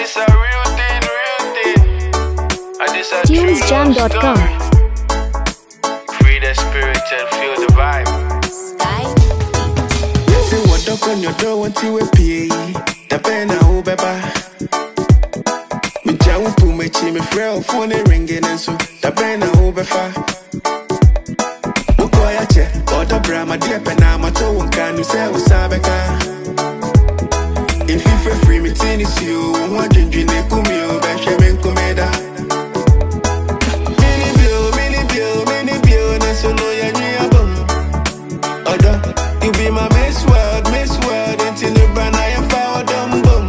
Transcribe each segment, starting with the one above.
this a real thing, this a TunesJam.com. Free the spirit and feel the vibe. Say what up on your door until we pay. The pen I hope me jump to me chi me frail phone ringing and so the pen I hope Ukoya che order brama dear penama to one can you say usabeka. If you free me tennis you want to drink ne kumio be shemen komeda. Mini bill na so no ya nyi abom. Oda you be my miss world until you burn I am found dumb bum.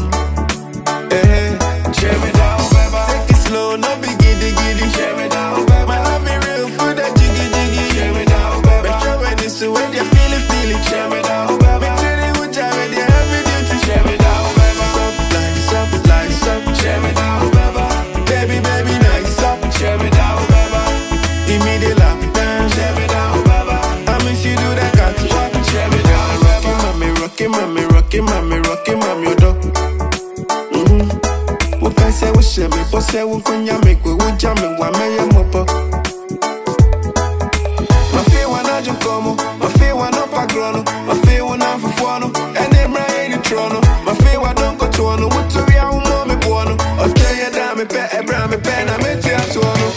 Share me down, baby. Take it slow, no be giddy. Share me down, baby. My love me real food that jiggy. Share me down, baby. But you're when it's when you feel it. Share me down, baby. Me treat it with joy when you have me duty. Share me down, baby. Sup. Share me down, baby. Baby, nice up. Share me down, baby. Give me the lap dance. Share me down, baby. I miss you do that catwalk. Share me down, baby. Rockin' mommy, your dog. Uka se wo she me, bo se wo konya me kwe wo jame wa me ye mopo. Ma fe wa na junkomo, ma fe wa no pagrono, ma fe wa na fufuano, ene mra ye di trono, ma fe wa don ko tono, wutu ya umo me buono, okay ya da me pe, ebra me pe na me ti atono.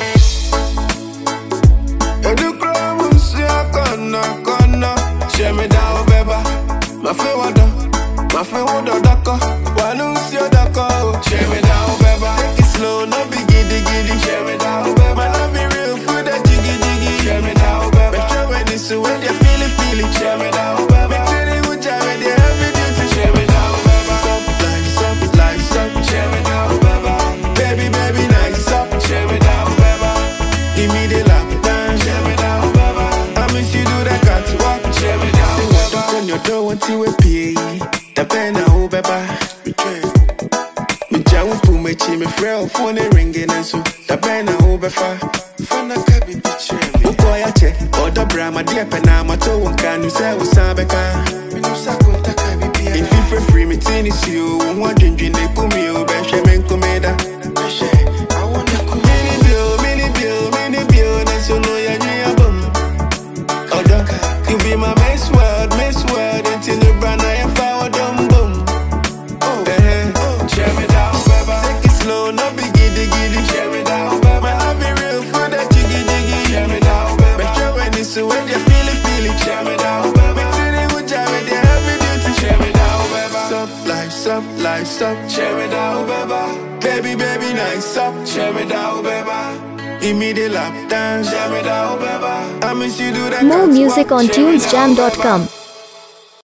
Edu kromo si akona, share me down beba, ma fe wa do. My friend who do dako, wanu si odako. Share me down, baby. Take it slow, no be giddy. Share me down, baby. My love be real food that jiggy. Share me down, baby. But you're when it's when you feel it. Share me down, baby. Me treat it with joy when you have me duty. Share me down, baby. Sup. Share me down, baby. Baby, nice up. Share me down, baby. Give me the lap dance. Share me down, baby. I miss you do that catwalk. Share me down, baby. On your door until we pay. The pen I hope me jump to me chi me frail phone ringing and so the pen I hope fana kabi piche me Ukoya che order brama dear penama to one can you say usabeka. If you free me tennis you want drink ne kumio be shemen komeda. I want to mini bill na so no ya nyi abom. Oda you be my miss world until you burn I am found dumb bum. Share me down, baby. Take it slow, no be giddy. Share me down, baby. My love be real food that jiggy. Share me down, baby. But you're when it's when you feel it. Share me down, baby. Me treat it with joy when you have me duty. Share me down, baby. Sup. Share me down, baby. Baby, nice up. Share me down, baby. Give me the lap dance. Share me down, baby. I miss you do that. More music on TunesJam.com.